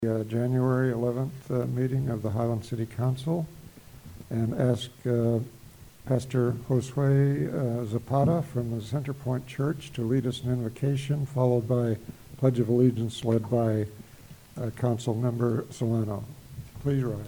January 11th meeting of the Highland City Council, and ask Pastor Josue Zapata from the Centerpoint Church to lead us in invocation, followed by Pledge of Allegiance led by Council Member Solano. Please rise.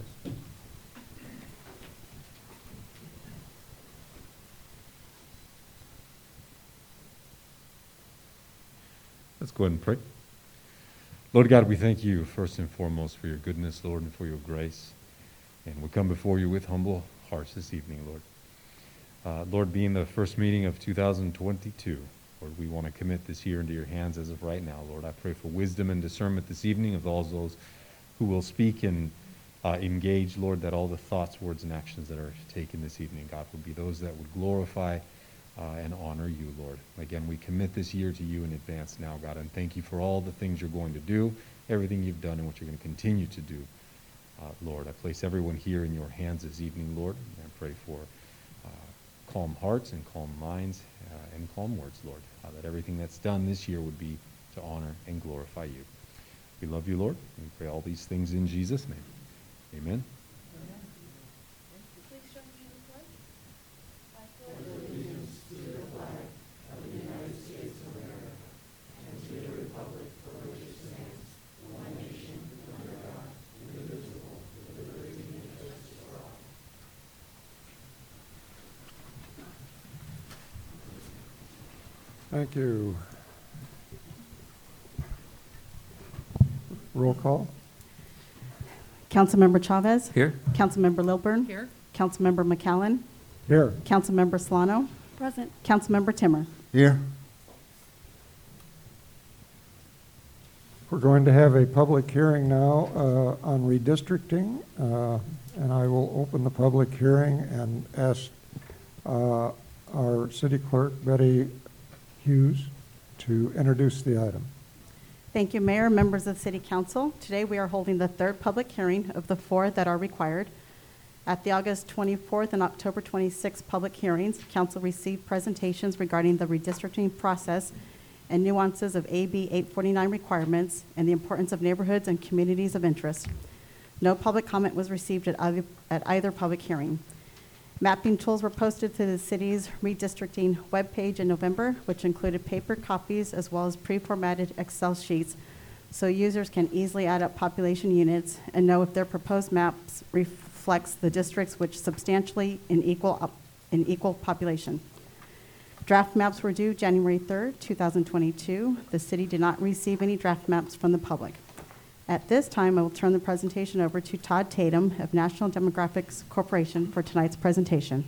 Let's go ahead and pray. Lord God, we thank you first and foremost for your goodness, Lord, and for your grace. And we come before you with humble hearts this evening, Lord. Lord, being the first meeting of 2022, Lord, we want to commit this year into your hands as of right now, Lord. I pray for wisdom and discernment this evening of all those who will speak and engage, Lord, that all the thoughts, words, and actions that are taken this evening, God, would be those that would glorify and honor you, Lord. Again, we commit this year to you in advance now, God, and thank you for all the things you're going to do, everything you've done, and what you're going to continue to do, Lord. I place everyone here in your hands this evening, Lord, and I pray for calm hearts and calm minds and calm words, Lord, that everything that's done this year would be to honor and glorify you. We love you, Lord, and we pray all these things in Jesus' name. Amen. Thank you. Roll call. Councilmember Chavez. Here. Councilmember Lilburn. Here. Councilmember McAllen. Here. Councilmember Solano. Present. Councilmember Timmer. Here. We're going to have a public hearing now on redistricting, and I will open the public hearing and ask our city clerk, Betty Hughes, to introduce the item. Thank you, Mayor, members of the City Council. Today we are holding the third public hearing of the four that are required. At the August 24th and October 26th public hearings, Council received presentations regarding the redistricting process and nuances of AB 849 requirements and the importance of neighborhoods and communities of interest. No public comment was received at either public hearing. Mapping tools were posted to the city's redistricting webpage in November, which included paper copies as well as pre-formatted Excel sheets so users can easily add up population units and know if their proposed maps reflects the districts which substantially in equal population. Draft maps were due January 3rd, 2022. The city did not receive any draft maps from the public. At this time, I will turn the presentation over to Todd Tatum of National Demographics Corporation for tonight's presentation.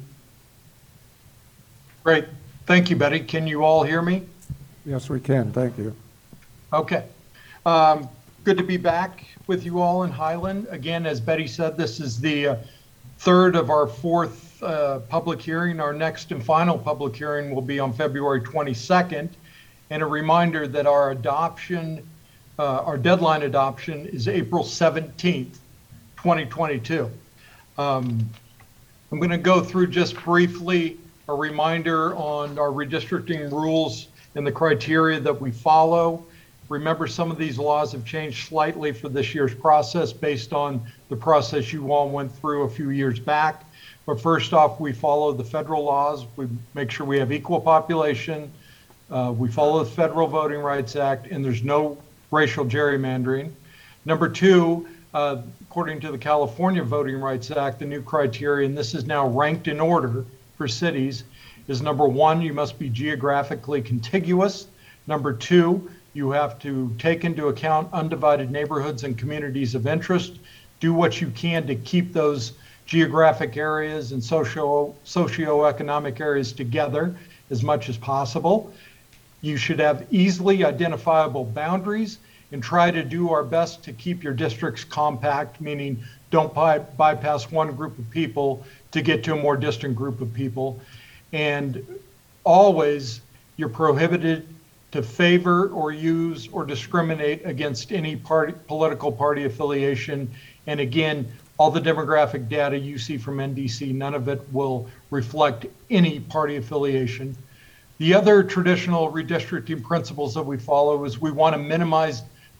Great. Thank you, Betty. Can you all hear me? Yes, we can. Thank you. Okay. Good to be back with you all in Highland. Again, as Betty said, this is the third of our fourth public hearing. Our next and final public hearing will be on February 22nd. And a reminder that our deadline adoption is April 17th, 2022. I'm going to go through just briefly a reminder on our redistricting rules and the criteria that we follow. Remember, some of these laws have changed slightly for this year's process based on the process you all went through a few years back. But first off, we follow the federal laws. We make sure we have equal population. We follow the Federal Voting Rights Act, and there's no racial gerrymandering. Number two, according to the California Voting Rights Act, the new criteria, and this is now ranked in order for cities, is number one, you must be geographically contiguous. Number two, you have to take into account undivided neighborhoods and communities of interest. Do what you can to keep those geographic areas and socioeconomic areas together as much as possible. You should have easily identifiable boundaries and try to do our best to keep your districts compact, meaning don't bypass one group of people to get to a more distant group of people. And always you're prohibited to favor or use or discriminate against any political party affiliation. And again, all the demographic data you see from NDC, none of it will reflect any party affiliation. The other traditional redistricting principles that we follow is we want to minimize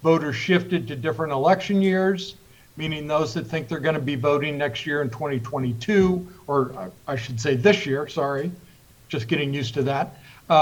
voters shifted to different election years, meaning those that think they're going to be voting next year in 2022, or I should say this year, sorry, just getting used to that.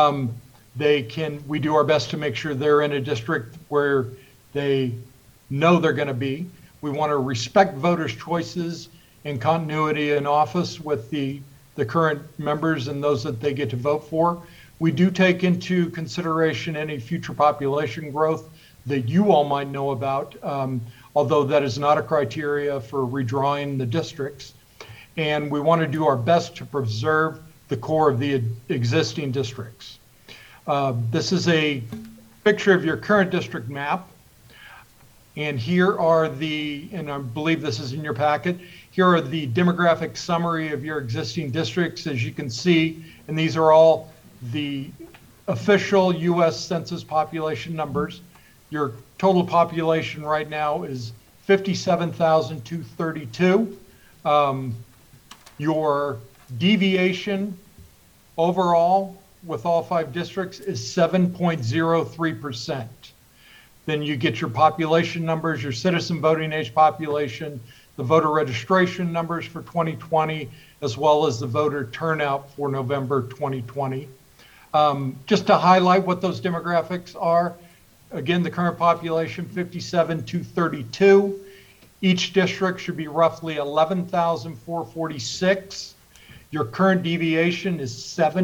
We do our best to make sure they're in a district where they know they're going to be. We want to respect voters' choices and continuity in office with the current members and those that they get to vote for. We do take into consideration any future population growth that you all might know about, although that is not a criteria for redrawing the districts. And we want to do our best to preserve the core of the existing districts. This is a picture of your current district map. And here are and I believe this is in your packet, here are the demographic summary of your existing districts, as you can see, and these are all the official U.S. Census population numbers. Your total population right now is 57,232. Your deviation overall with all 5 districts is 7.03%. Then you get your population numbers, your citizen voting age population, the voter registration numbers for 2020, as well as the voter turnout for November 2020. Just to highlight what those demographics are, again, the current population, 57,232. Each district should be roughly 11,446. Your current deviation is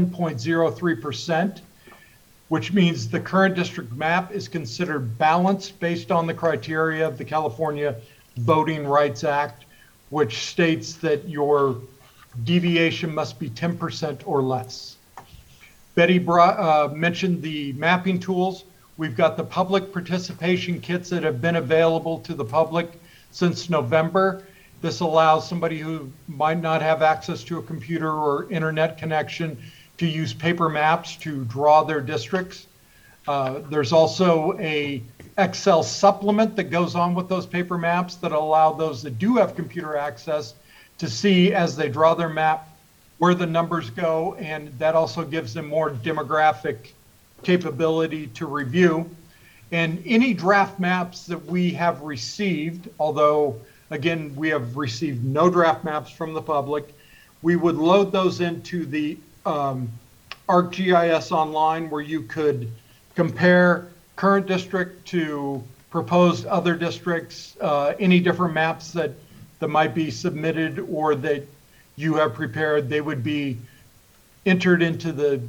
7.03%. which means the current district map is considered balanced based on the criteria of the California Voting Rights Act, which states that your deviation must be 10% or less. Betty mentioned the mapping tools. We've got the public participation kits that have been available to the public since November. This allows somebody who might not have access to a computer or internet connection to use paper maps to draw their districts. There's also a Excel supplement that goes on with those paper maps that allow those that do have computer access to see as they draw their map where the numbers go, and that also gives them more demographic capability to review. And any draft maps that we have received, although again, we have received no draft maps from the public, we would load those into the ArcGIS Online, where you could compare current district to proposed other districts, any different maps that might be submitted or that you have prepared, they would be entered into the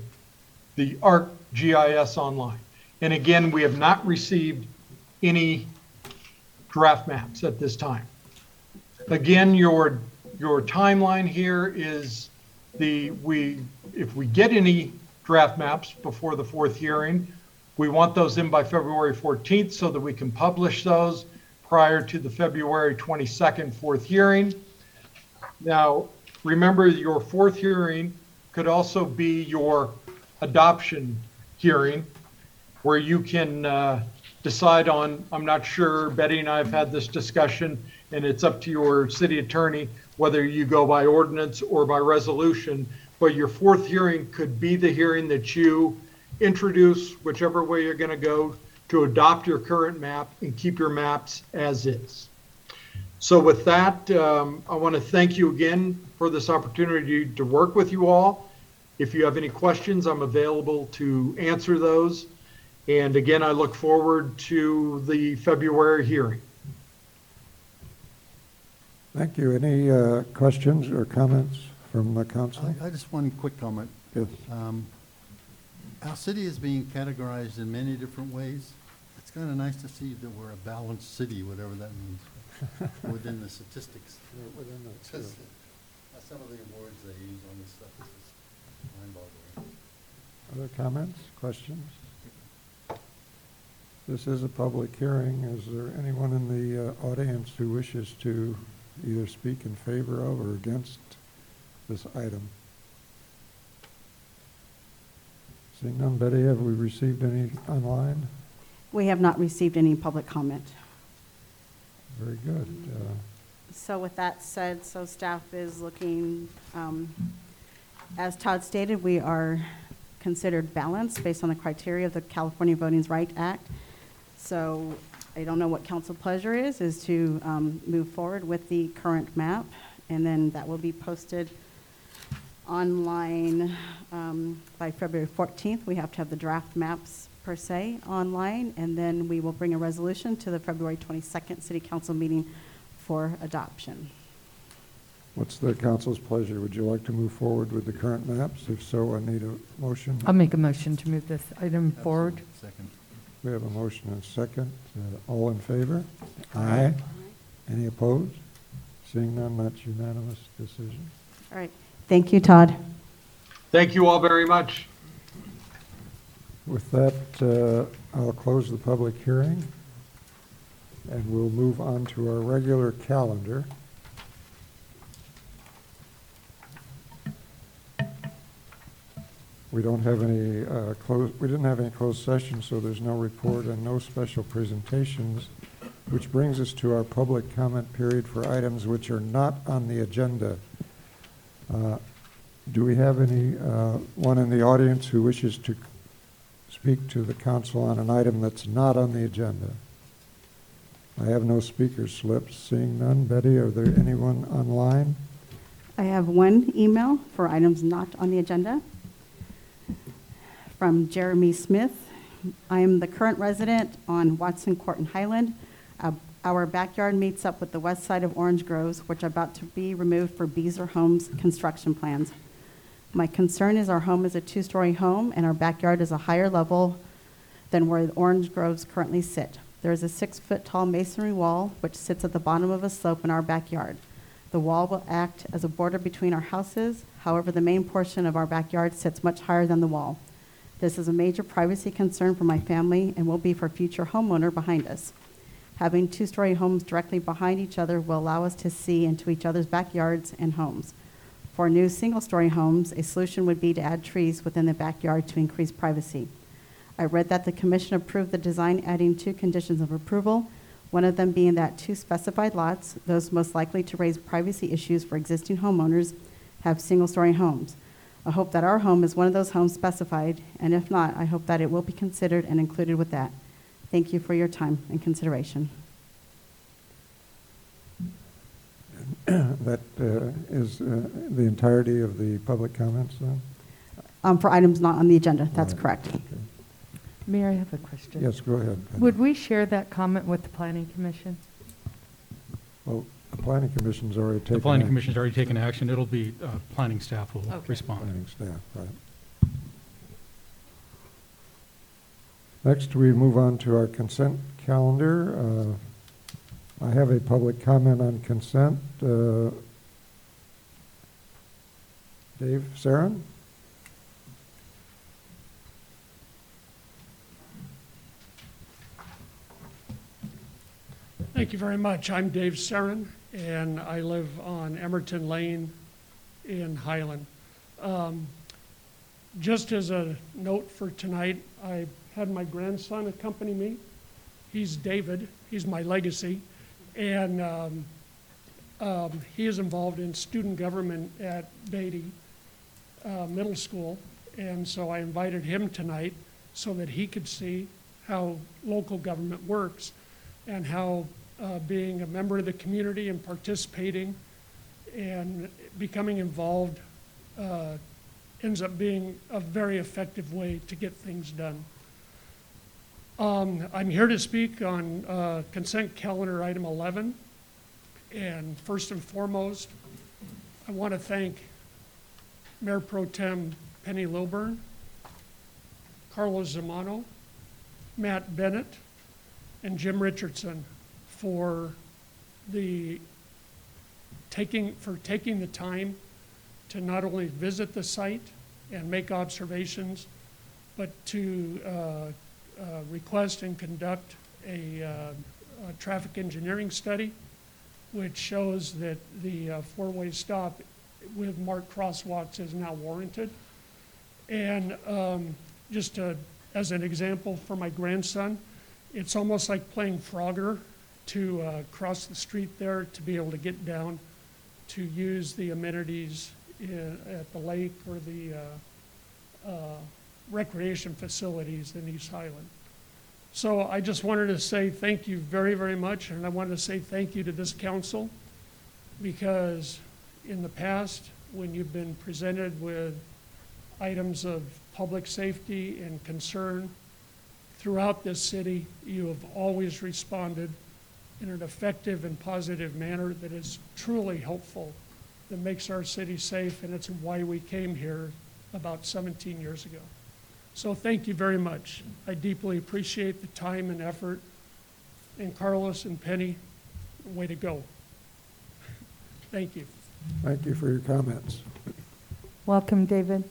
ArcGIS Online. And again, we have not received any draft maps at this time. Again, your timeline here is if we get any draft maps before the 4th hearing, we want those in by February 14th so that we can publish those prior to the February 22nd 4th hearing. Now, remember, your 4th hearing could also be your adoption hearing, where you can decide on, I'm not sure, Betty and I have had this discussion, and it's up to your city attorney whether you go by ordinance or by resolution, but your 4th hearing could be the hearing that you introduce, whichever way you're going to go, to adopt your current map and keep your maps as is. So with that, I want to thank you again for this opportunity to work with you all. If you have any questions, I'm available to answer those. And again, I look forward to the February hearing. Thank you. Any questions or comments from the council? I just one quick comment. Yes. Our city is being categorized in many different ways. It's kind of nice to see that we're a balanced city, whatever that means, within the statistics. Because some of the awards they use on this stuff is just mind-boggling. Other comments, questions? This is a public hearing. Is there anyone in the audience who wishes to either speak in favor of or against this item? Seeing none, Betty, have we received any online? We have not received any public comment. Very good. So with that said, staff is looking, as Todd stated, we are considered balanced based on the criteria of the California Voting Rights Act. So I don't know what council pleasure is to move forward with the current map, and then that will be posted online by February 14th. We have to have the draft maps per se online, and then we will bring a resolution to the February 22nd City Council meeting for adoption. What's the council's pleasure? Would you like to move forward with the current maps? If so, I need a motion. I'll make a motion to move this item forward. Absolutely. Second. We have a motion and a second. All in favor? Aye. Any opposed? Seeing none, that's unanimous decision. All right. Thank you, Todd. Thank you all very much. With that, I'll close the public hearing, and we'll move on to our regular calendar. We don't have any we didn't have any closed session, so there's no report and no special presentations, which brings us to our public comment period for items which are not on the agenda. Do we have any one in the audience who wishes to speak to the council on an item that's not on the agenda? I have no speaker slips. Seeing none. Betty, are there anyone online? I have one email for items not on the agenda from Jeremy Smith. I am the current resident on Watson Court in Highland. Our backyard meets up with the west side of Orange Groves, which are about to be removed for Beazer Homes construction plans. My concern is our home is a 2-story home and our backyard is a higher level than where the Orange Groves currently sit. There is a 6-foot-tall masonry wall which sits at the bottom of a slope in our backyard. The wall will act as a border between our houses. However, the main portion of our backyard sits much higher than the wall. This is a major privacy concern for my family and will be for future homeowner behind us. Having 2-story homes directly behind each other will allow us to see into each other's backyards and homes. For new single-story homes, a solution would be to add trees within the backyard to increase privacy. I read that the commission approved the design, adding 2 conditions of approval, one of them being that 2 specified lots, those most likely to raise privacy issues for existing homeowners, have single-story homes. I hope that our home is one of those homes specified, and if not, I hope that it will be considered and included with that. Thank you for your time and consideration. That is the entirety of the public comments then? For items not on the agenda, that's Right. correct. Okay. Mayor, I have a question. Yes, go ahead. Would we share that comment with the planning commission? Well, the planning commission's already taken. The planning action. commission's already taken action. It'll be, planning staff will Okay. respond. Planning staff, right. Next, we move on to our consent calendar. I have a public comment on consent. Dave Saran? Thank you very much. I'm Dave Saran, and I live on Emerton Lane in Highland. Just as a note for tonight, I had my grandson accompany me. He's David. He's my legacy. And he is involved in student government at Beatty Middle School. And so I invited him tonight so that he could see how local government works and how being a member of the community and participating and becoming involved ends up being a very effective way to get things done. I'm here to speak on consent calendar item 11. And first and foremost, I want to thank Mayor Pro Tem Penny Lilburn, Carlos Zamano, Matt Bennett, and Jim Richardson for taking the time to not only visit the site and make observations, but to request and conduct a traffic engineering study, which shows that the four-way stop with marked crosswalks is now warranted. And as an example for my grandson, it's almost like playing Frogger to cross the street there to be able to get down to use the amenities at the lake or the recreation facilities in East Highland. So I just wanted to say thank you very, very much, and I wanted to say thank you to this council, because in the past, when you've been presented with items of public safety and concern throughout this city, you have always responded in an effective and positive manner that is truly helpful, that makes our city safe, and it's why we came here about 17 years ago. So thank you very much. I deeply appreciate the time and effort. And Carlos and Penny, way to go. Thank you. Thank you for your comments. Welcome, David.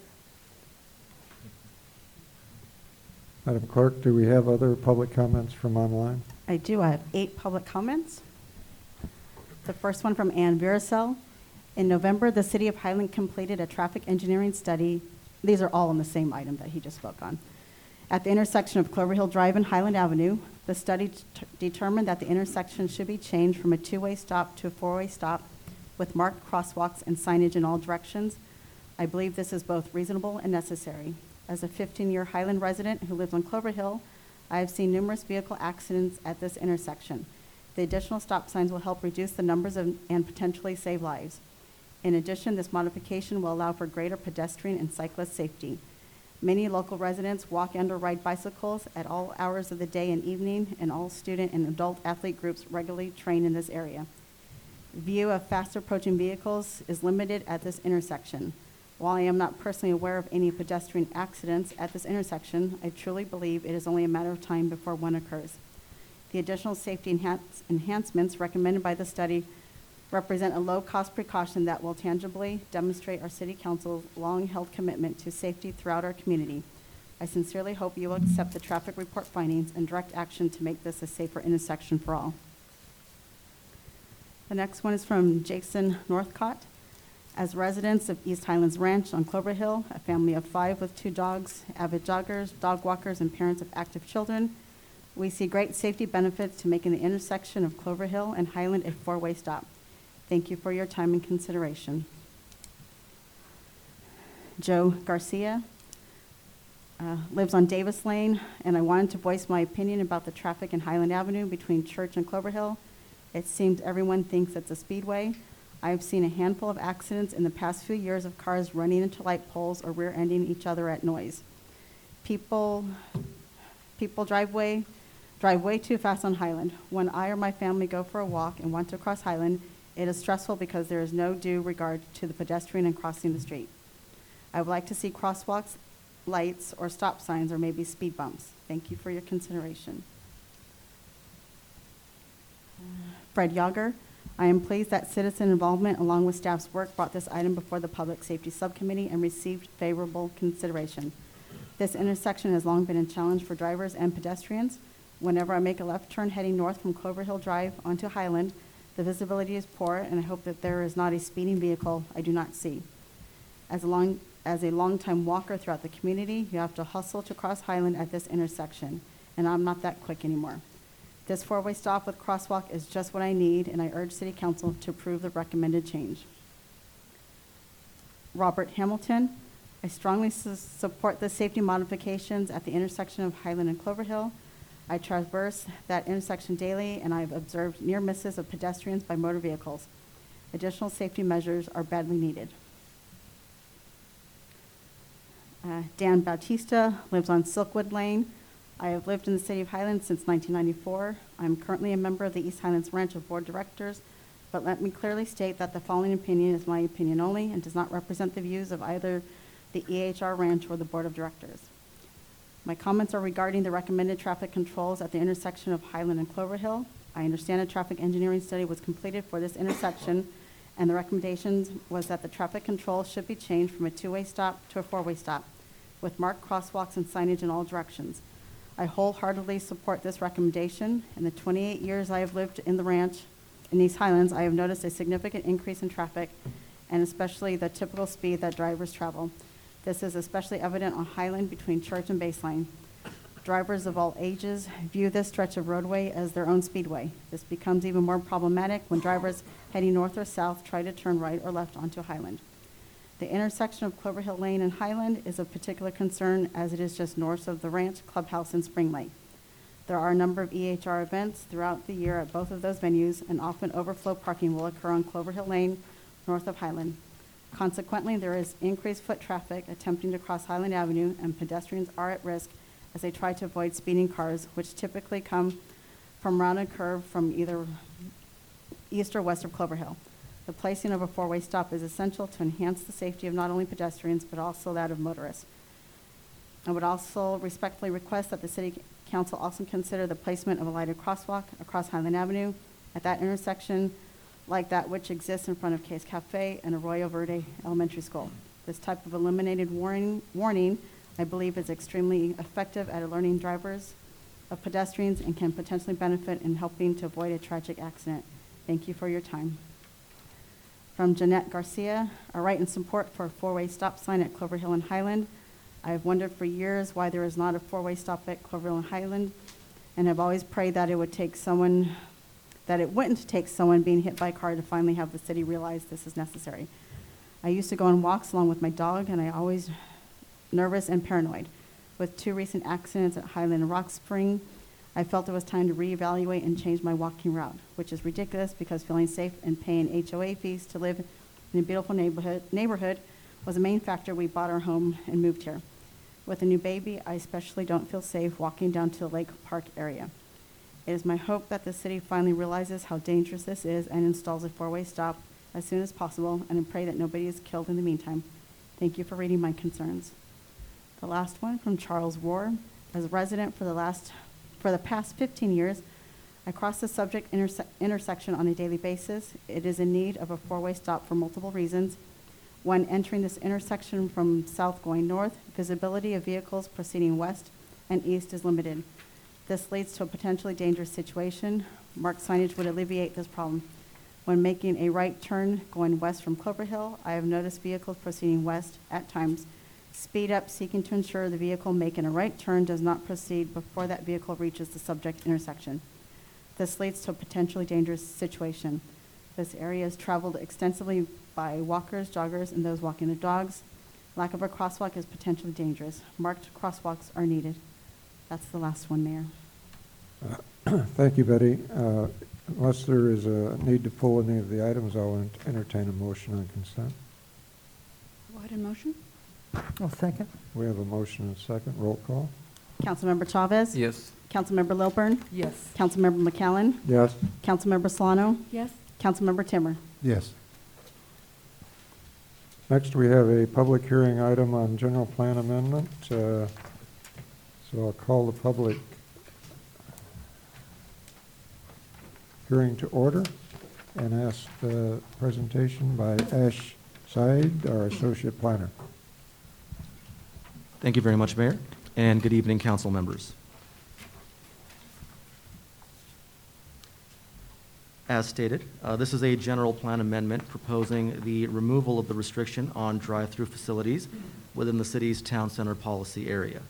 Madam Clerk, do we have other public comments from online? I do. I have 8 public comments. The first one from Ann Viracel. In November, the City of Highland completed a traffic engineering study. These are all on the same item that he just spoke on. At the intersection of Clover Hill Drive and Highland Avenue, the study determined that the intersection should be changed from a 2-way stop to a 4-way stop with marked crosswalks and signage in all directions. I believe this is both reasonable and necessary. As a 15-year Highland resident who lives on Clover Hill, I have seen numerous vehicle accidents at this intersection. The additional stop signs will help reduce the numbers and potentially save lives. In addition, this modification will allow for greater pedestrian and cyclist safety. Many local residents walk and or ride bicycles at all hours of the day and evening, and all student and adult athlete groups regularly train in this area. View of fast approaching vehicles is limited at this intersection. While I am not personally aware of any pedestrian accidents at this intersection, I truly believe it is only a matter of time before one occurs. The additional safety enhancements recommended by the study represent a low-cost precaution that will tangibly demonstrate our City Council's long-held commitment to safety throughout our community. I sincerely hope you will accept the traffic report findings and direct action to make this a safer intersection for all. The next one is from Jason Northcott. As residents of East Highlands Ranch on Clover Hill, a family of 5 with 2 dogs, avid joggers, dog walkers, and parents of active children, we see great safety benefits to making the intersection of Clover Hill and Highland a 4-way stop. Thank you for your time and consideration. Joe Garcia lives on Davis Lane, and I wanted to voice my opinion about the traffic in Highland Avenue between Church and Clover Hill. It seems everyone thinks it's a speedway. I've seen a handful of accidents in the past few years of cars running into light poles or rear-ending each other at noise. People drive way too fast on Highland. When I or my family go for a walk and want to cross Highland, it is stressful because there is no due regard to the pedestrian and crossing the street. I would like to see crosswalks, lights, or stop signs, or maybe speed bumps. Thank you for your consideration. Fred Yager. I am pleased that citizen involvement along with staff's work brought this item before the Public Safety Subcommittee and received favorable consideration. This intersection has long been a challenge for drivers and pedestrians. Whenever I make a left turn heading north from Clover Hill Drive onto Highland, the visibility is poor, and I hope that there is not a speeding vehicle I do not see. As a longtime walker throughout the community, you have to hustle to cross Highland at this intersection, and I'm not that quick anymore. This 4-way stop with crosswalk is just what I need, and I urge City Council to approve the recommended change. Robert Hamilton. I strongly support the safety modifications at the intersection of Highland and Clover Hill. I traverse that intersection daily, and I've observed near misses of pedestrians by motor vehicles. Additional safety measures are badly needed. Dan Bautista lives on Silkwood Lane. I have lived in the city of Highland since 1994. I'm currently a member of the East Highlands Ranch Board of Directors, but let me clearly state that the following opinion is my opinion only and does not represent the views of either the EHR Ranch or the Board of Directors. My comments are regarding the recommended traffic controls at the intersection of Highland and Clover Hill. I understand a traffic engineering study was completed for this intersection, and the recommendations was that the traffic control should be changed from a 2-way stop to a 4-way stop, with marked crosswalks and signage in all directions. I wholeheartedly support this recommendation. In the 28 years I have lived in the ranch in East Highlands, I have noticed a significant increase in traffic, and especially the typical speed that drivers travel. This is especially evident on Highland between Church and Baseline. Drivers of all ages view this stretch of roadway as their own speedway. This becomes even more problematic when drivers heading north or south try to turn right or left onto Highland. The intersection of Clover Hill Lane and Highland is of particular concern as it is just north of the ranch, clubhouse, and Spring Lake. There are a number of EHR events throughout the year at both of those venues, and often overflow parking will occur on Clover Hill Lane, north of Highland. Consequently, there is increased foot traffic attempting to cross Highland Avenue, and pedestrians are at risk as they try to avoid speeding cars, which typically come from around a curve from either east or west of Clover Hill. The placing of a four-way stop is essential to enhance the safety of not only pedestrians, but also that of motorists. I would also respectfully request that the City Council also consider the placement of a lighted crosswalk across Highland Avenue at that intersection, like that which exists in front of Case Cafe and Arroyo Verde Elementary School. This type of illuminated warning, I believe, is extremely effective at alerting drivers of pedestrians and can potentially benefit in helping to avoid a tragic accident. Thank you for your time. From Jeanette Garcia, a right and support for a four-way stop sign at Clover Hill and Highland. I have wondered for years why there is not a four-way stop at Clover Hill and Highland, and have always prayed that it wouldn't take someone being hit by a car to finally have the city realize this is necessary. I used to go on walks along with my dog, and I always nervous and paranoid. With 2 recent accidents at Highland and Rock Spring, I felt it was time to reevaluate and change my walking route, which is ridiculous because feeling safe and paying HOA fees to live in a beautiful neighborhood was a main factor we bought our home and moved here. With a new baby, I especially don't feel safe walking down to the Lake Park area. It is my hope that the city finally realizes how dangerous this is and installs a four-way stop as soon as possible, and I pray that nobody is killed in the meantime. Thank you for reading my concerns. The last one from Charles Rohr. As a resident for the past 15 years, I cross the subject intersection on a daily basis. It is in need of a four-way stop for multiple reasons. When entering this intersection from south going north, visibility of vehicles proceeding west and east is limited. This leads to a potentially dangerous situation. Marked signage would alleviate this problem. When making a right turn going west from Clover Hill, I have noticed vehicles proceeding west at times speed up, seeking to ensure the vehicle making a right turn does not proceed before that vehicle reaches the subject intersection. This leads to a potentially dangerous situation. This area is traveled extensively by walkers, joggers, and those walking their dogs. Lack of a crosswalk is potentially dangerous. Marked crosswalks are needed. That's the last one, Mayor. Thank you, Betty. Unless there is a need to pull any of the items, I'll entertain a motion on consent. Go ahead and motion. I'll second. We have a motion and a second. Roll call. Councilmember Chavez? Yes. Councilmember Lilburn? Yes. Councilmember McAllen? Yes. Councilmember Solano? Yes. Councilmember Timmer? Yes. Next, we have a public hearing item on general plan amendment. So I'll call the public hearing to order and ask the presentation by Ash Said, our associate planner. Thank you very much, Mayor, and good evening, council members. As stated, this is a general plan amendment proposing the removal of the restriction on drive-through facilities within the city's town center policy area.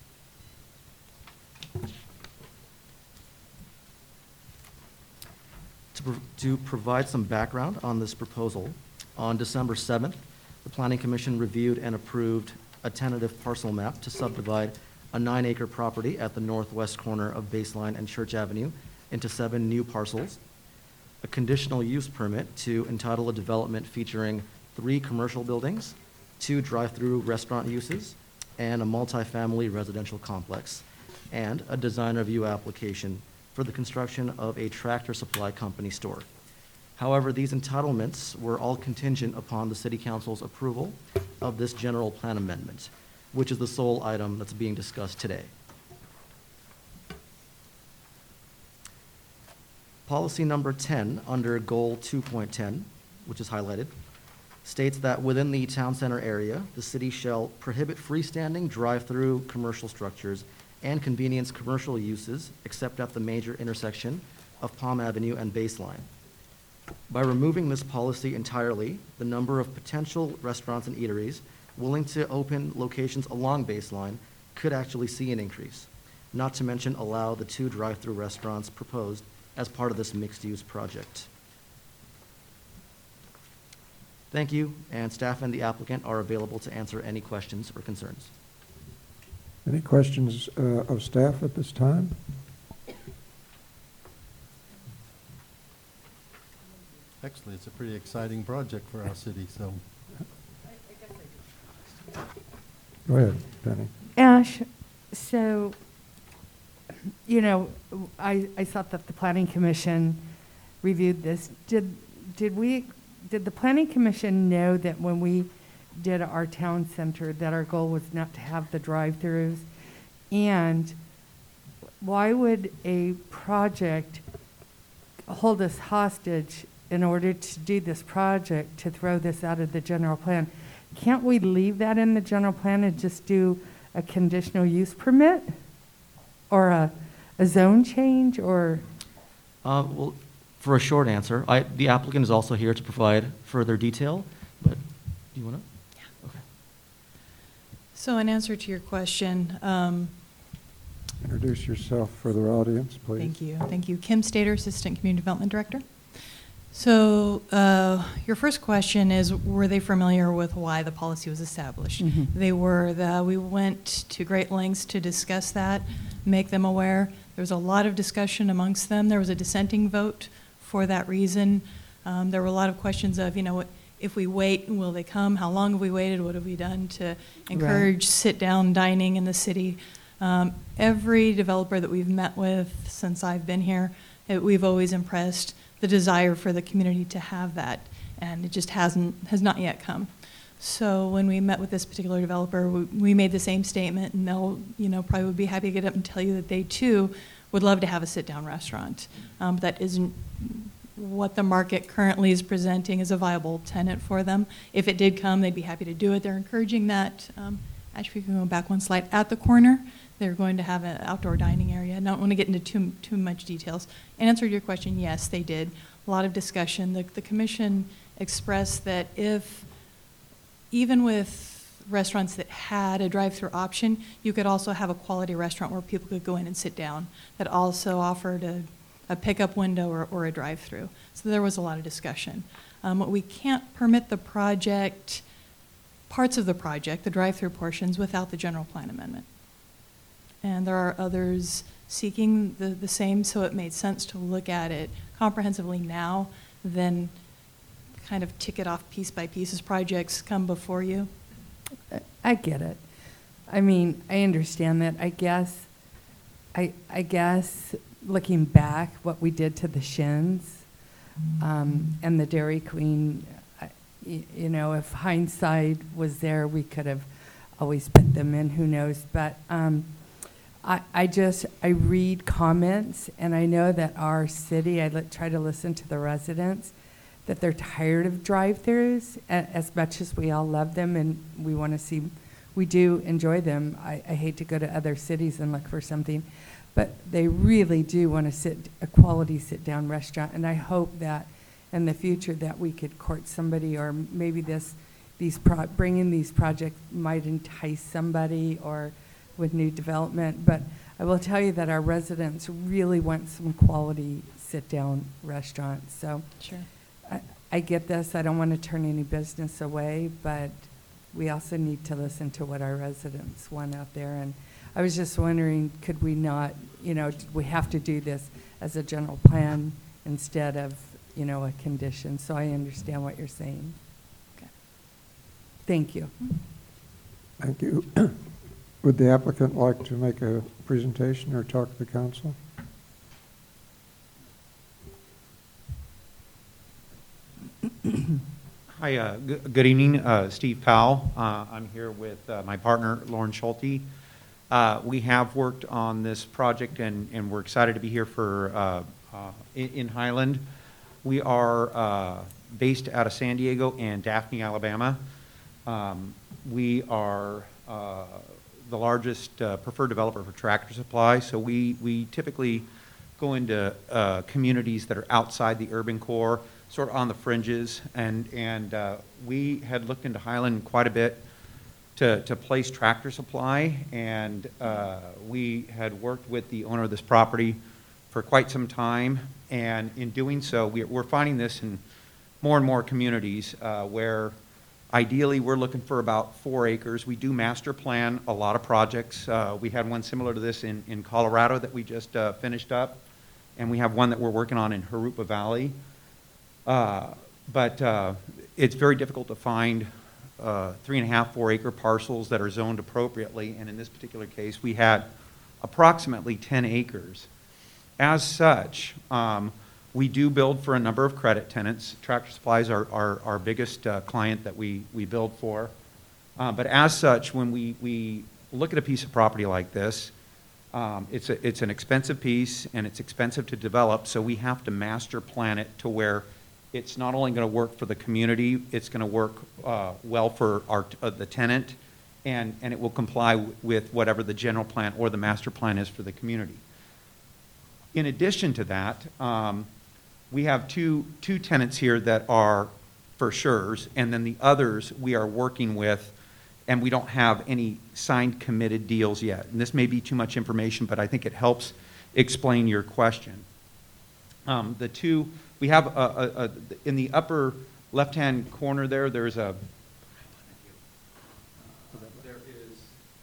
To provide some background on this proposal, on December 7th, the Planning Commission reviewed and approved a tentative parcel map to subdivide a 9-acre property at the northwest corner of Baseline and Church Avenue into 7 new parcels, a conditional use permit to entitle a development featuring 3 commercial buildings, 2 drive-through restaurant uses, and a multifamily residential complex, and a design review application for the construction of a Tractor Supply Company store. However, these entitlements were all contingent upon the City Council's approval of this general plan amendment, which is the sole item that's being discussed today. Policy number 10 under Goal 2.10, which is highlighted, states that within the town center area, the city shall prohibit freestanding drive-through commercial structures and convenience commercial uses except at the major intersection of Palm Avenue and Baseline. By removing this policy entirely, the number of potential restaurants and eateries willing to open locations along Baseline could actually see an increase, not to mention allow the 2 drive-through restaurants proposed as part of this mixed-use project. Thank you, and staff and the applicant are available to answer any questions or concerns. Any questions of staff at this time? Actually, it's a pretty exciting project for our city, so. Go ahead, Penny. Ash, so, you know, I thought that the planning commission reviewed this. Did the planning commission know that when we did our town center, that our goal was not to have the drive-throughs? And why would a project hold us hostage in order to do this project, to throw this out of the general plan? Can't we leave that in the general plan and just do a conditional use permit? Or a zone change, or? Well, for a short answer, the applicant is also here to provide further detail, but do you want to? Yeah. Okay. So in answer to your question, Introduce yourself for the audience, please. thank you. Thank you. Kim Stater, Assistant Community Development Director. So your first question is, were they familiar with why the policy was established? Mm-hmm. They were. We went to great lengths to discuss that, make them aware. There was a lot of discussion amongst them. There was a dissenting vote for that reason. There were a lot of questions of, if we wait, will they come? How long have we waited? What have we done to encourage sit-down dining in the city? Every developer that we've met with since I've been here, we've always impressed the desire for the community to have that, and it just has not yet come. So when we met with this particular developer, we made the same statement, and they'll, probably would be happy to get up and tell you that they too would love to have a sit-down restaurant. That isn't what the market currently is presenting as a viable tenant for them. If it did come, they'd be happy to do it. They're encouraging that. Actually, if you can go back one slide, at the corner, they're going to have an outdoor dining area. I don't want to get into too much details. In answer to your question, yes, they did. A lot of discussion. The commission expressed that even with restaurants that had a drive-through option, you could also have a quality restaurant where people could go in and sit down that also offered a pickup window or a drive-through. So there was a lot of discussion. We can't permit the project, parts of the project, the drive-through portions, without the general plan amendment. And there are others seeking the same, so it made sense to look at it comprehensively now than kind of tick it off piece by piece as projects come before you. I get it. I mean, I understand that. I guess looking back, what we did to the Shins and the Dairy Queen, if hindsight was there, we could have always put them in, who knows. But I read comments, and I know that our city, try to listen to the residents, that they're tired of drive-throughs as much as we all love them and we do enjoy them. I hate to go to other cities and look for something, but they really do want a quality sit-down restaurant. And I hope that in the future that we could court somebody, or maybe bringing these projects might entice somebody, or with new development. But I will tell you that our residents really want some quality sit-down restaurants. So Sure. I get this. I don't want to turn any business away, but we also need to listen to what our residents want out there. And I was just wondering, could we not, we have to do this as a general plan instead of, a condition. So I understand what you're saying. Okay. Thank you. Thank you. Would the applicant like to make a presentation or talk to the council? Hi, good evening. Steve Powell. I'm here with my partner, Lauren Schulte. We have worked on this project, and we're excited to be here in Highland. We are based out of San Diego and Daphne, Alabama. We are the largest preferred developer for Tractor Supply, so we typically go into communities that are outside the urban core, sort of on the fringes, and we had looked into Highland quite a bit to place Tractor Supply, and we had worked with the owner of this property for quite some time, and in doing so, we're finding this in more and more communities where ideally we're looking for about 4 acres. We do master plan a lot of projects. We had one similar to this in Colorado that we just finished up, and we have one that we're working on in Jurupa Valley. But it's very difficult to find 3.5, 4-acre parcels that are zoned appropriately, and in this particular case, we had approximately 10 acres. As such, we do build for a number of credit tenants. Tractor Supply is our biggest client that we build for. But as such, when we look at a piece of property like this, it's an expensive piece and it's expensive to develop, so we have to master plan it to where it's not only going to work for the community, it's going to work well for the tenant, and it will comply with whatever the general plan or the master plan is for the community. In addition to that, we have two tenants here that are for sures, and then the others we are working with, and we don't have any signed committed deals yet. And this may be too much information, but I think it helps explain your question. The two, we have in the upper left-hand corner there, there's a, there is,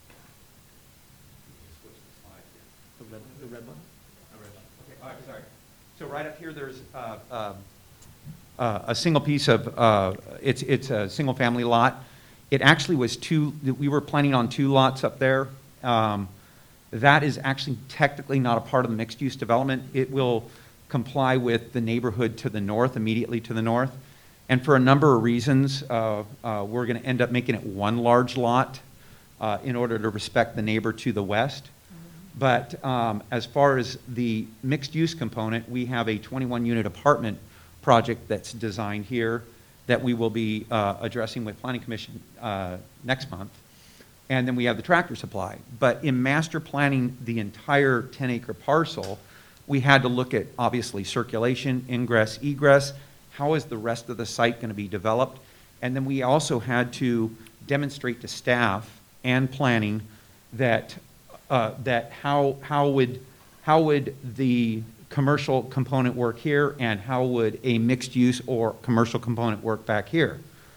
the red one? Okay, all right, sorry. So right up here, there's a single piece of, it's a single-family lot. It actually was we were planning on 2 lots up there. That is actually technically not a part of the mixed-use development. It will comply with the neighborhood to the north, immediately to the north. And for a number of reasons, we're going to end up making it 1 large lot in order to respect the neighbor to the west. But as far as the mixed-use component, we have a 21-unit apartment project that's designed here that we will be addressing with Planning Commission next month. And then we have the Tractor Supply. But in master planning the entire 10-acre parcel, we had to look at, obviously, circulation, ingress, egress. How is the rest of the site going to be developed? And then we also had to demonstrate to staff and planning that how would the commercial component work here, and how would a mixed use or commercial component work back here.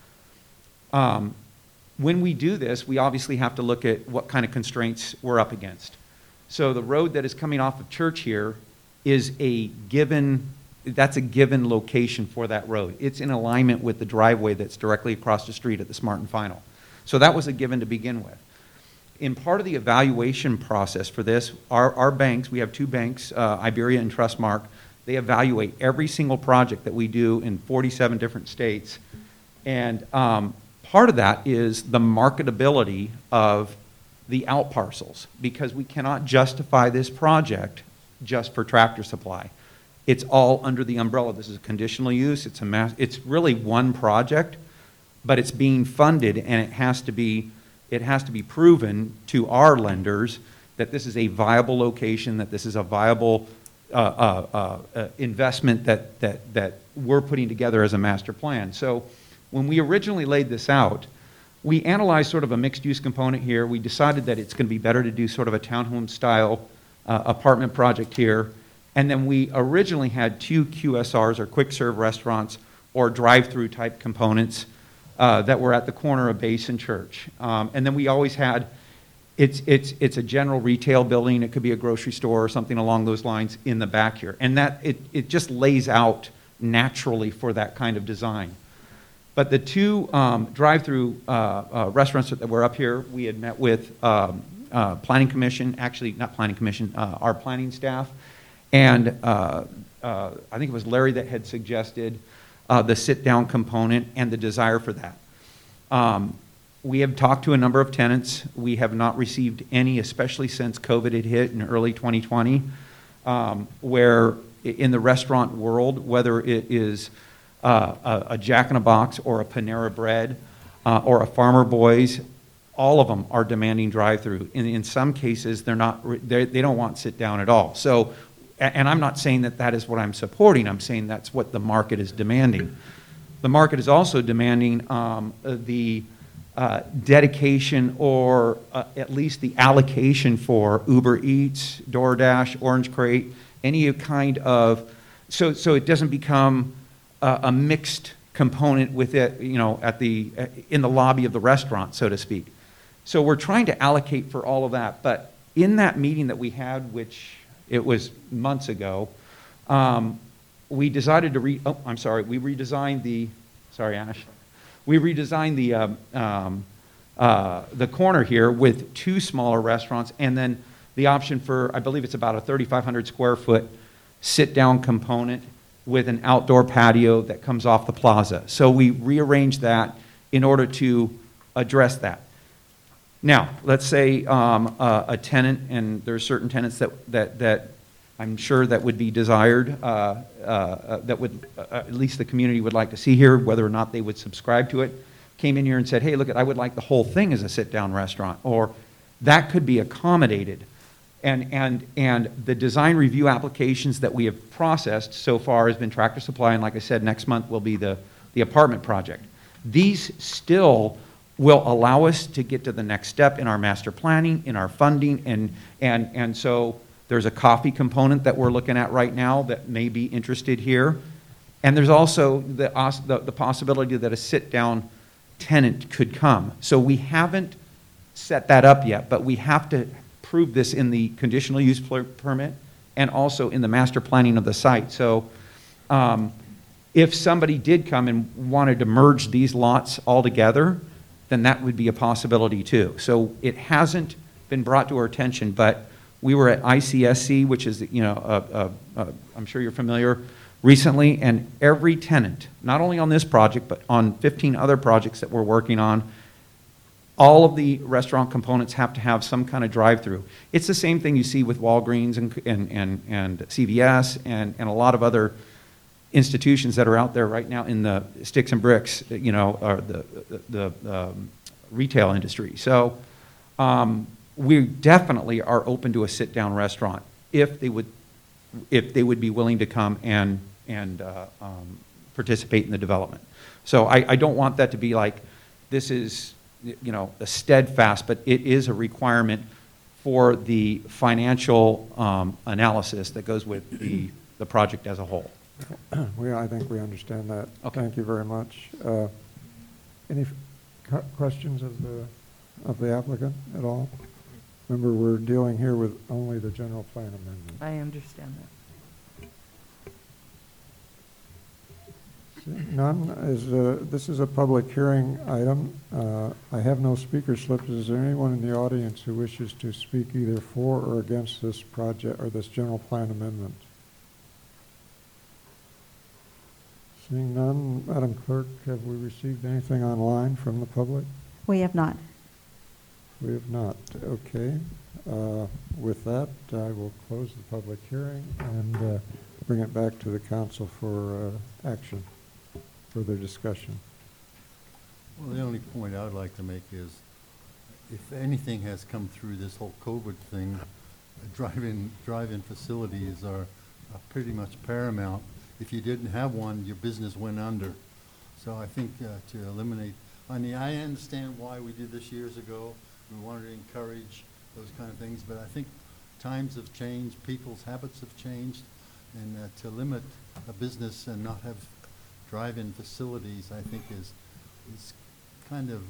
When we do this, we obviously have to look at what kind of constraints we're up against. So the road that is coming off of Church here is that's a given location for that road. It's in alignment with the driveway that's directly across the street at the Smart and Final. So that was a given to begin with. In part of the evaluation process for this, our banks, we have 2 banks, Iberia and Trustmark, they evaluate every single project that we do in 47 different states. And part of that is the marketability of the out parcels, because we cannot justify this project just for Tractor Supply. It's all under the umbrella. This is a conditional use. It's really one project, but it's being funded, and it has to be proven to our lenders that this is a viable location, that this is a viable investment that we're putting together as a master plan. So when we originally laid this out, we analyzed sort of a mixed-use component here. We decided that it's going to be better to do sort of a townhome-style apartment project here. And then we originally had 2 QSRs, or quick-serve restaurants, or drive-through type components that were at the corner of Base and Church. And then we always had, it's a general retail building. It could be a grocery store or something along those lines in the back here. And that it just lays out naturally for that kind of design. But the 2 drive-through restaurants that were up here, we had met with Planning Commission, actually not Planning Commission, our planning staff. And I think it was Larry that had suggested the sit-down component and the desire for that. We have talked to a number of tenants. We have not received any, especially since COVID had hit in early 2020, where in the restaurant world, whether it is a Jack in the Box or a Panera Bread or a Farmer Boys, all of them are demanding drive-through. In some cases, they don't want sit-down at all. So. And I'm not saying that is what I'm supporting. I'm saying that's what the market is demanding. The market is also demanding the dedication, or at least the allocation for Uber Eats, DoorDash, Orange Crate, any kind of, so it doesn't become a mixed component with it, in the lobby of the restaurant, so to speak. So we're trying to allocate for all of that. But in that meeting that we had, which it was months ago, we decided to we redesigned the, sorry, Ash. We redesigned the corner here with 2 smaller restaurants, and then the option for, I believe it's about a 3,500 square foot sit-down component with an outdoor patio that comes off the plaza. So we rearranged that in order to address that. Now, let's say a tenant, and there are certain tenants that I'm sure that would be desired, that would, at least the community would like to see here, whether or not they would subscribe to it, came in here and said, hey, look, I would like the whole thing as a sit-down restaurant, or that could be accommodated. And the design review applications that we have processed so far has been Tractor Supply, and like I said, next month will be the apartment project. These still will allow us to get to the next step in our master planning, in our funding, and so there's a coffee component that we're looking at right now that may be interested here. And there's also the possibility that a sit-down tenant could come. So we haven't set that up yet, but we have to prove this in the conditional use permit and also in the master planning of the site. So if somebody did come and wanted to merge these lots all together, then that would be a possibility too. So it hasn't been brought to our attention, but we were at ICSC, which is, I'm sure you're familiar, recently, and every tenant, not only on this project, but on 15 other projects that we're working on, all of the restaurant components have to have some kind of drive-through. It's the same thing you see with Walgreens and CVS and a lot of other institutions that are out there right now in the sticks and bricks, or the retail industry. So we definitely are open to a sit-down restaurant if they would be willing to come and participate in the development. So I don't want that to be like this is a steadfast, but it is a requirement for the financial analysis that goes with the project as a whole. I think we understand that. Okay. Thank you very much. Any questions of the applicant at all? Remember, we're dealing here with only the general plan amendment. I understand that. None. This is a public hearing item. I have no speaker slips. Is there anyone in the audience who wishes to speak either for or against this project or this general plan amendment? Seeing none, Madam Clerk, have we received anything online from the public? We have not. We have not. Okay. With that, I will close the public hearing and bring it back to the council for action, further discussion. Well, the only point I would like to make is, if anything has come through this whole COVID thing, drive-in facilities are pretty much paramount. If you didn't have one, your business went under. So I think to eliminate, I understand why we did this years ago. We wanted to encourage those kind of things, but I think times have changed, people's habits have changed, and to limit a business and not have drive-in facilities, I think is kind of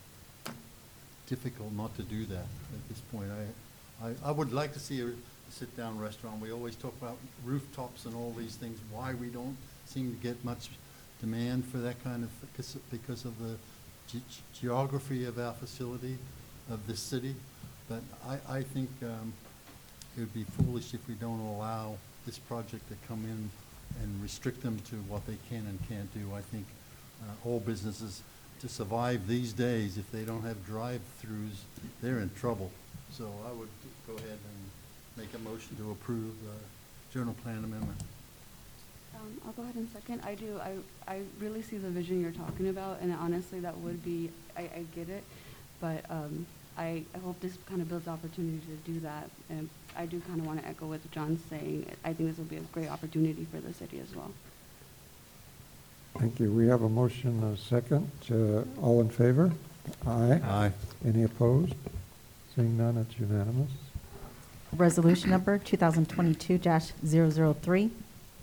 difficult not to do that at this point. I would like to see a sit-down restaurant. We always talk about rooftops and all these things, why we don't seem to get much demand for that kind of, because of the geography of our facility, of this city. But I think it would be foolish if we don't allow this project to come in and restrict them to what they can and can't do. I think all businesses, to survive these days, if they don't have drive-throughs, they're in trouble. So I would go ahead and make a motion to approve the general plan amendment. I'll go ahead and second. I really see the vision you're talking about, and honestly, that would be, I get it, but I hope this kind of builds opportunity to do that. And I do kind of want to echo what John's saying. I think this will be a great opportunity for the city as well. Thank you. We have a motion and a second. All in favor? Aye. Aye. Any opposed? Seeing none, it's unanimous. Resolution number 2022-003.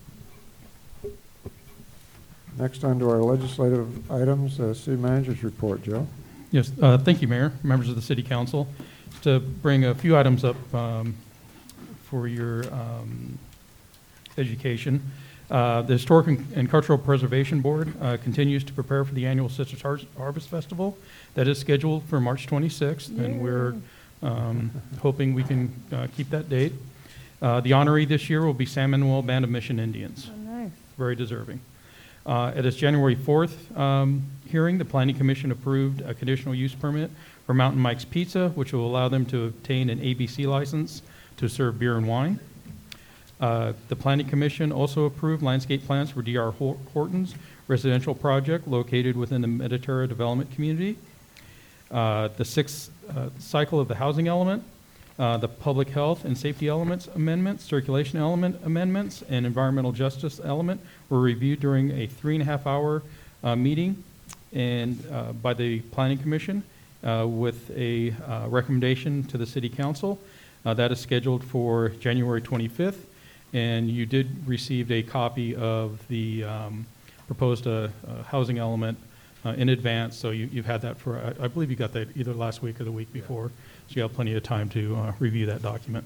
Next, on to our legislative items, City Manager's report. Joe? Yes, thank you, Mayor, members of the City Council. To bring a few items up for your education. The Historic and Cultural Preservation Board continues to prepare for the annual Citrus Harvest Festival that is scheduled for March 26th, and we're hoping we can keep that date. The honoree this year will be San Manuel Band of Mission Indians. Oh, nice. Very deserving. At its January 4th hearing, the Planning Commission approved a conditional use permit for Mountain Mike's Pizza, which will allow them to obtain an ABC license to serve beer and wine. The Planning Commission also approved landscape plans for D.R. Horton's residential project located within the Mediterra Development Community. The sixth cycle of the housing element, the public health and safety elements amendments, circulation element amendments, and environmental justice element were reviewed during a 3.5-hour meeting and by the Planning Commission with a recommendation to the City Council. That is scheduled for January 25th, and you did receive a copy of the proposed housing element in advance, so you've had that for, I believe you got that either last week or the week before, so you have plenty of time to review that document.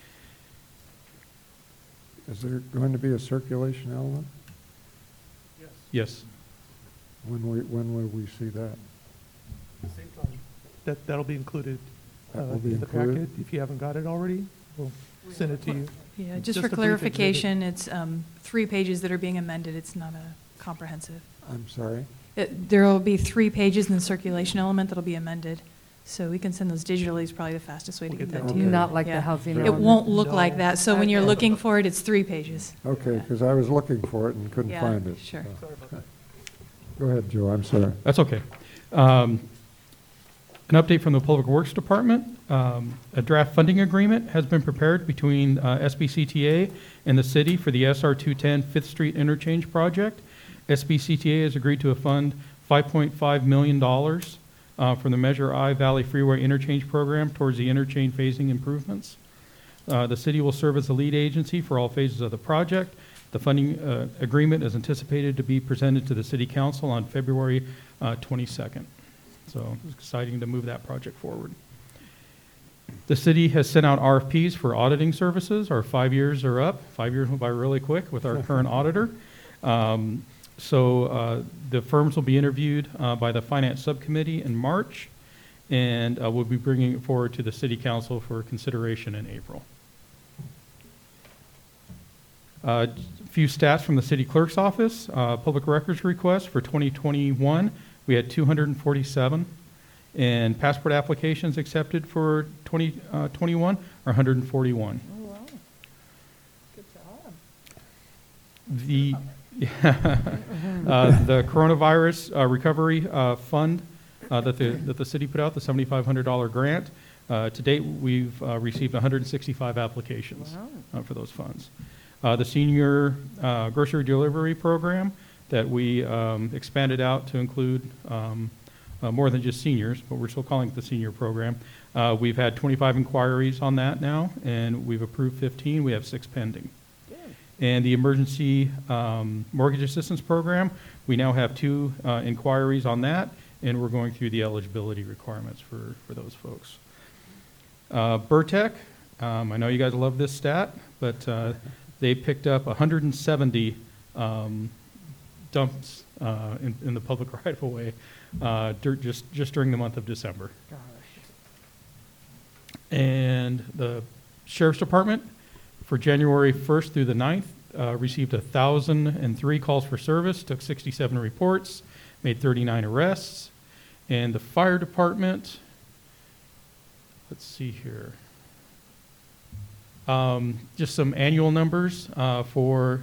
Is there going to be a circulation element? Yes. When will we see that? That'll be included That will be in the included? packet. If you haven't got it already, we'll send it to you. Yeah, Just just a for brief clarification, it's 3 pages that are being amended. It's not a comprehensive. I'm sorry? There will be 3 pages in the circulation element that'll be amended. So we can send those digitally is probably the fastest way to We'll get get that that to you. Okay. Not like Yeah. the housing It element. won't look like No. that. So when you're Okay. looking for it, it's 3 pages. Okay, Yeah. because I was looking for it and couldn't Yeah, find it. sure. so. Go ahead, Joe, I'm sorry. That's okay. An update from the Public Works Department. A draft funding agreement has been prepared between SBCTA and the city for the SR 210 Fifth Street Interchange Project. SBCTA has agreed to fund $5.5 million from the Measure I Valley Freeway Interchange Program towards the interchange phasing improvements. The city will serve as the lead agency for all phases of the project. The funding agreement is anticipated to be presented to the City Council on February 22nd. So it's exciting to move that project forward. The city has sent out RFPs for auditing services. Our 5 years are up. 5 years went by really quick with our current auditor. So the firms will be interviewed by the Finance Subcommittee in March, and we'll be bringing it forward to the City Council for consideration in April. A few stats from the City Clerk's Office. Public records requests for 2021, we had 247, and passport applications accepted for 2021 are 141. Oh, wow. Good job. The coronavirus recovery fund that the city put out, the $7,500 grant, to date, we've received 165 applications for those funds. The senior grocery delivery program that we expanded out to include more than just seniors, but we're still calling it the senior program. We've had 25 inquiries on that now, and we've approved 15. We have 6 pending. And the emergency mortgage assistance program, we now have 2 inquiries on that, and we're going through the eligibility requirements for those folks. Burtech, I know you guys love this stat, but they picked up 170 dumps in the public right-of-way just during the month of December. Gosh. And the Sheriff's Department, for January 1st through the 9th, received 1,003 calls for service, took 67 reports, made 39 arrests. And the Fire Department, let's see here. Just some annual numbers for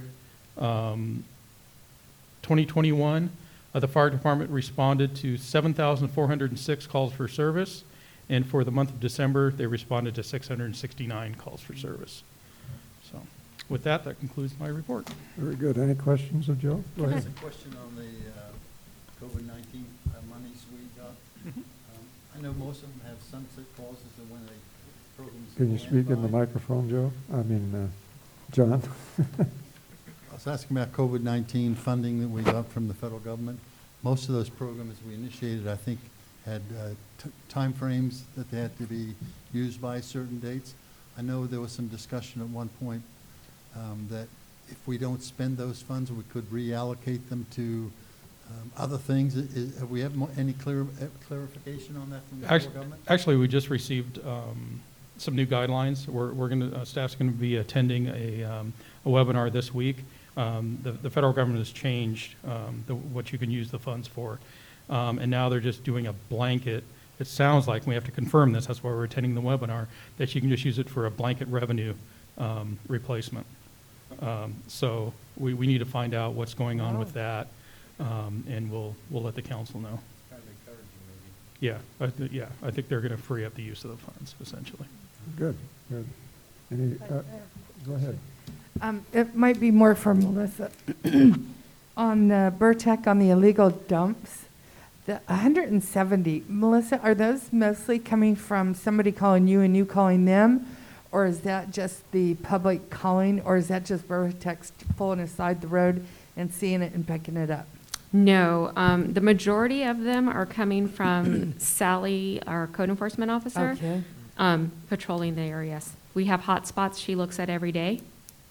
2021. The Fire Department responded to 7,406 calls for service, and for the month of December, they responded to 669 calls for service. So with that, that concludes my report. Very good. Any questions of Joe? Go ahead. Just a question on the COVID-19 monies we got. I know most of them have sunset clauses and when they programs. Can you speak in the microphone, Joe? I mean, John? I was asking about COVID-19 funding that we got from the federal government. Most of those programs we initiated, I think, had timeframes that they had to be used by certain dates. I know there was some discussion at one point that if we don't spend those funds, we could reallocate them to other things. Have we any clarification on that from the federal government? Actually, we just received some new guidelines. Staff's going to be attending a webinar this week. The federal government has changed what you can use the funds for. And now they're just doing a blanket. It sounds like, we have to confirm this, that's why we're attending the webinar, that you can just use it for a blanket revenue replacement. So we need to find out what's going on with that, and we'll let the council know. Kind of encouraging, maybe. Yeah, I think they're going to free up the use of the funds, essentially. Good, good. Any, go ahead. It might be more for Melissa. On Burtech, on the illegal dumps, the 170, Melissa, are those mostly coming from somebody calling you and you calling them? Or is that just the public calling, or is that just Burtech pulling aside the road and seeing it and picking it up? No, the majority of them are coming from Sally, our code enforcement officer, Okay. patrolling the areas. We have hot spots she looks at every day.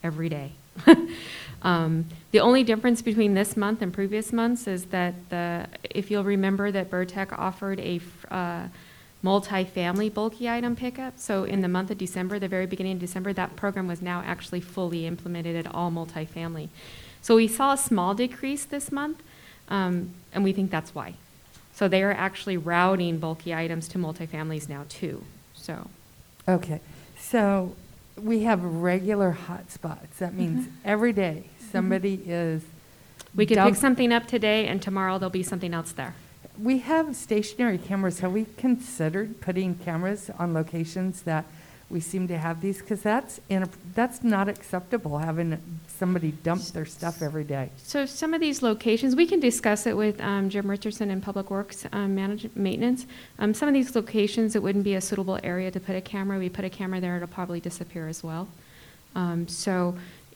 The only difference between this month and previous months is that if you'll remember that Burtech offered a multi-family bulky item pickup. So in the month of December, the very beginning of December, that program was now actually fully implemented at all multi-family. So we saw a small decrease this month, and we think that's why. So they are actually routing bulky items to multi-families now too. So. Okay, so we have regular hot spots. That means every day somebody is. We could pick something up today, and tomorrow there'll be something else there. We have stationary cameras. Have we considered putting cameras on locations that we seem to have these? Because that's not acceptable, having somebody dump their stuff every day. So some of these locations, we can discuss it with Jim Richardson in Public Works Maintenance. Some of these locations, it wouldn't be a suitable area to put a camera. We put a camera there, it'll probably disappear as well. So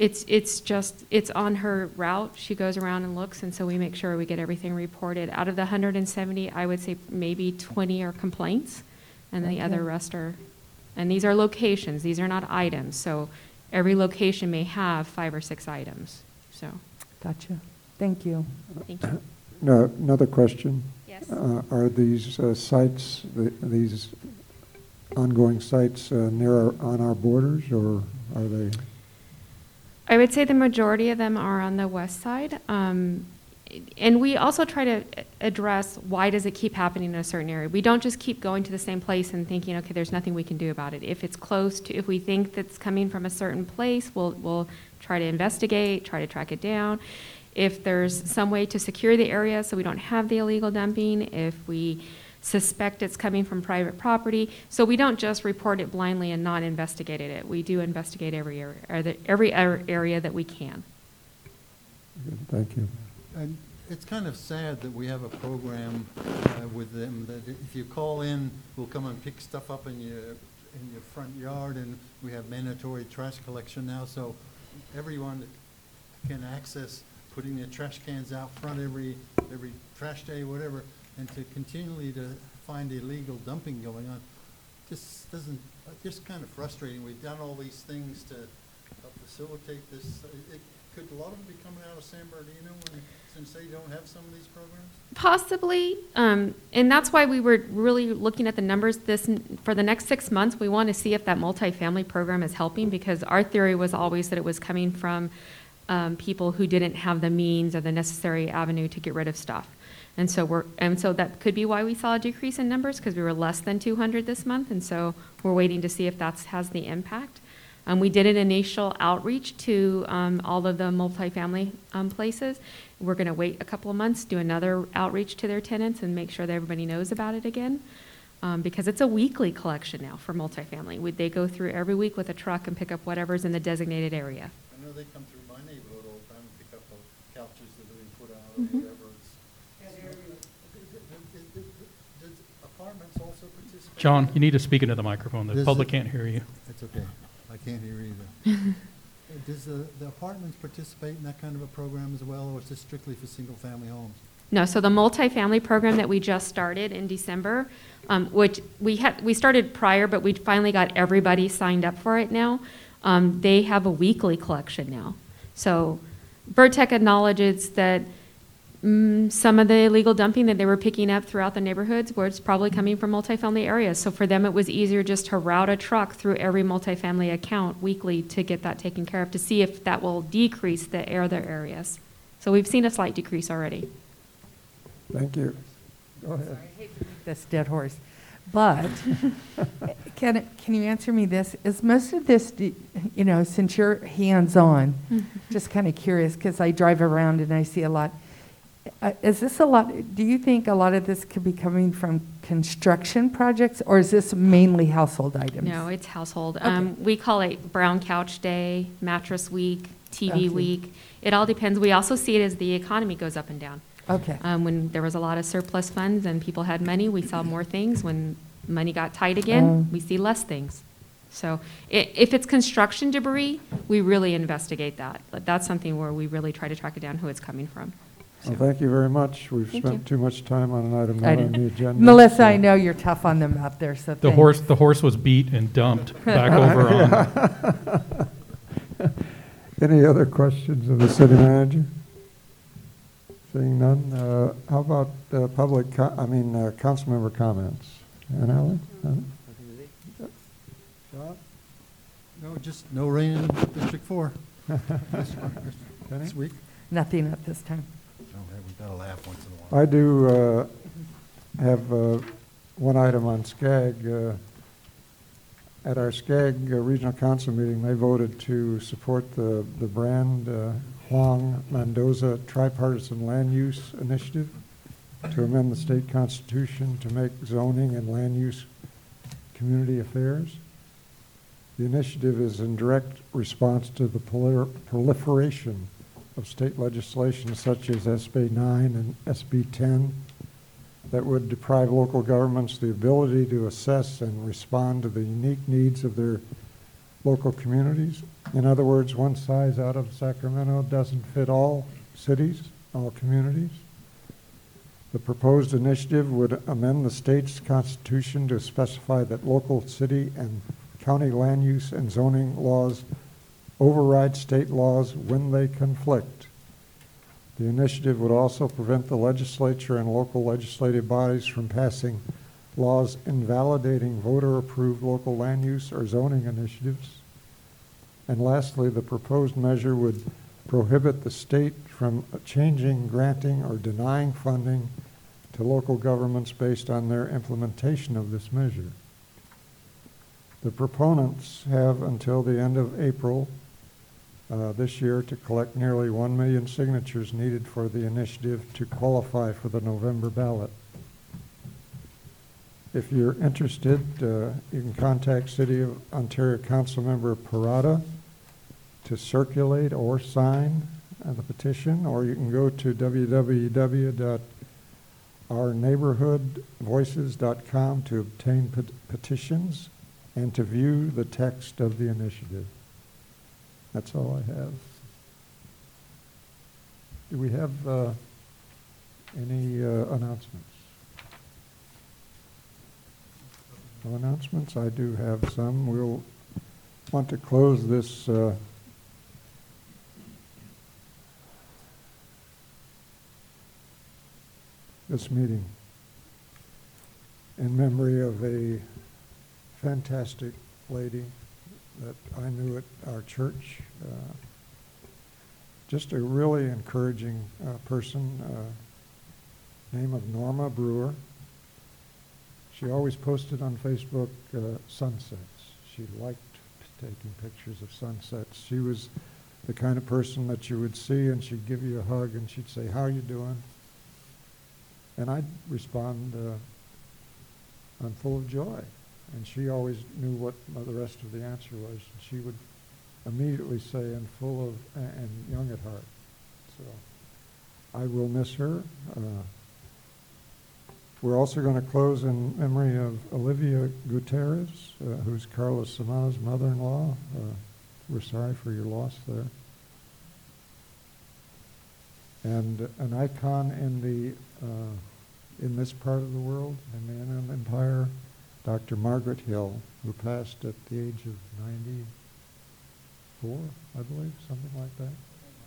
it's on her route. She goes around and looks, and so we make sure we get everything reported. Out of the 170, I would say maybe 20 are complaints, and the other rest are, and these are locations. These are not items. So every location may have 5 or 6 items. So. Gotcha. Thank you. Thank you. No, another question. Yes. Are these sites, these ongoing sites near on our borders, or are they? I would say the majority of them are on the west side. And we also try to address why does it keep happening in a certain area. We don't just keep going to the same place and thinking, okay, there's nothing we can do about it. If it's close to, if we think that's coming from a certain place, we'll try to investigate, try to track it down. If there's some way to secure the area so we don't have the illegal dumping, if we suspect it's coming from private property. So we don't just report it blindly and not investigate it. We do investigate every area that we can. Good, thank you. And it's kind of sad that we have a program with them that if you call in, we'll come and pick stuff up in your front yard, and we have mandatory trash collection now, so everyone can access putting their trash cans out front every trash day, whatever, and to continually to find illegal dumping going on, just kind of frustrating. We've done all these things to help facilitate this. Could a lot of them be coming out of San Bernardino since they don't have some of these programs? Possibly, and that's why we were really looking at the numbers for the next 6 months. We want to see if that multifamily program is helping, because our theory was always that it was coming from people who didn't have the means or the necessary avenue to get rid of stuff. And so that could be why we saw a decrease in numbers, because we were less than 200 this month, and so we're waiting to see if that has the impact. We did an initial outreach to all of the multifamily places. We're going to wait a couple of months, do another outreach to their tenants, and make sure that everybody knows about it again, because it's a weekly collection now for multifamily. They go through every week with a truck and pick up whatever's in the designated area. I know they come through my neighborhood all the time and pick up the couches that have been put out or whatever. Does apartments also participate? John, you need to speak into the microphone. The public can't hear you. That's okay. I can't hear either. Does the apartments participate in that kind of a program as well, or is this strictly for single-family homes? No, so the multifamily program that we just started in December, which we started prior, but we finally got everybody signed up for it now. They have a weekly collection now. So Vertec acknowledges that some of the illegal dumping that they were picking up throughout the neighborhoods was probably coming from multifamily areas. So for them, it was easier just to route a truck through every multifamily account weekly to get that taken care of, to see if that will decrease the other areas. So we've seen a slight decrease already. Thank you. Go ahead. I hate to beat this dead horse, but can you answer me this? Is most of this, you know, since you're hands-on, just kind of curious, because I drive around and I see a lot. Is this a lot, do you think a lot of this could be coming from construction projects, or is this mainly household items? No, it's household. Okay. We call it brown couch day, mattress week, TV Okay. week. It all depends. We also see it as the economy goes up and down. Okay. When there was a lot of surplus funds and people had money, we saw more things. When money got tight again, we see less things. So if it's construction debris, we really investigate that. But that's something where we really try to track it down who it's coming from. Well, thank you very much. We've Thank spent you. too much time on an item I not on know. the agenda. Melissa, I know you're tough on them out there, so The horse was beat and dumped back over on. Any other questions of the city manager? Seeing none, how about council member comments? And Alan? John? No, just no rain in District 4 this week. Nothing at this time. Okay, we gotta laugh once in a while. I do have one item on SCAG. At our SCAG Regional Council meeting, they voted to support the Brand Huang Mendoza Tripartisan Land Use Initiative to amend the state constitution to make zoning and land use community affairs. The initiative is in direct response to the proliferation of state legislation such as SB 9 and SB 10 that would deprive local governments the ability to assess and respond to the unique needs of their local communities. In other words, one size out of Sacramento doesn't fit all cities, all communities. The proposed initiative would amend the state's constitution to specify that local, city, and county land use and zoning laws override state laws when they conflict. The initiative would also prevent the legislature and local legislative bodies from passing laws invalidating voter-approved local land use or zoning initiatives. And lastly, the proposed measure would prohibit the state from changing, granting, or denying funding to local governments based on their implementation of this measure. The proponents have until the end of April this year to collect nearly 1 million signatures needed for the initiative to qualify for the November ballot. If you're interested, you can contact City of Ontario Councilmember Parada to circulate or sign the petition, or you can go to www.ourneighborhoodvoices.com to obtain petitions and to view the text of the initiative. That's all I have. Do we have any announcements? No announcements? I do have some. We'll want to close this this meeting in memory of a fantastic lady that I knew at our church. Just a really encouraging person, name of Norma Brewer. She always posted on Facebook sunsets. She liked taking pictures of sunsets. She was the kind of person that you would see and she'd give you a hug and she'd say, "How are you doing?" And I'd respond, "I'm full of joy." And she always knew what the rest of the answer was. She would immediately say, "I'm full of and young at heart." So I will miss her. We're also going to close in memory of Olivia Gutierrez, who's Carlos Samana's mother-in-law. We're sorry for your loss there. And an icon in this part of the world, in the Inland Empire, Dr. Margaret Hill, who passed at the age of 94, I believe, something like that.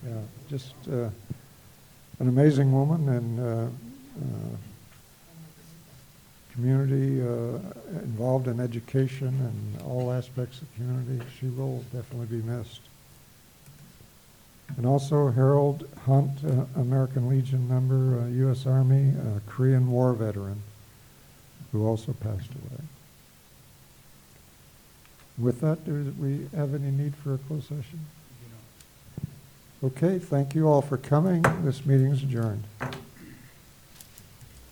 Yeah, just an amazing woman and community involved in education and all aspects of community. She will definitely be missed. And also Harold Hunt, American Legion member, U.S. Army, Korean War veteran, who also passed away. With that, do we have any need for a closed session? Okay, thank you all for coming. This meeting is adjourned.